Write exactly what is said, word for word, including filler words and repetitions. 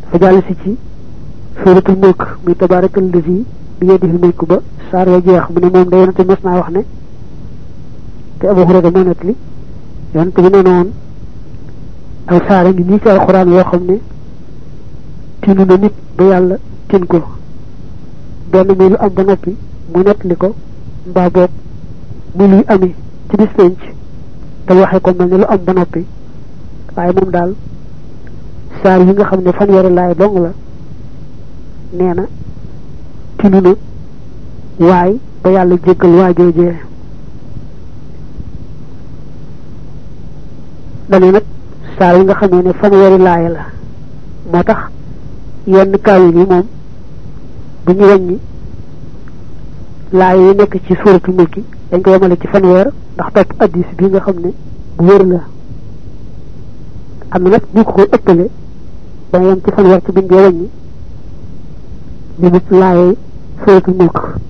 fa jàll si ci suratul mulk muy tabaarakal lazi bi yadihi mulk ba saar wa jeex mu ne moom da yonente mas naa wax ne te Abu Hurayra moo nekk li yonente bi nee na woon aw saara ngi nii ci alxuraan yoo xam ne tinu na nit ba yàlla tin ko benn muy lu am ba noppi mu nettali ko mbaa boog muy luy ami ci bis penc te waxee ko mel ne lu am ba noppi waaye moom daal saar yi nga xam ne fanweeri laay dong la nee na tinu na waay ba yàlla jéggal waajoojee dane nag saar yi nga xam ne fanweeri laay la moo tax yenn kaawil yi moom bu ñu wàññi laay yi nekk ci suuratul mulki dañ ko yemale ci fanweer ndax topp addis bi nga xam ne bu wér la am na nag ñu ko koy ëppale dana yem ci fanweer ci biñ dee wàññi li mu laay suuratul mulk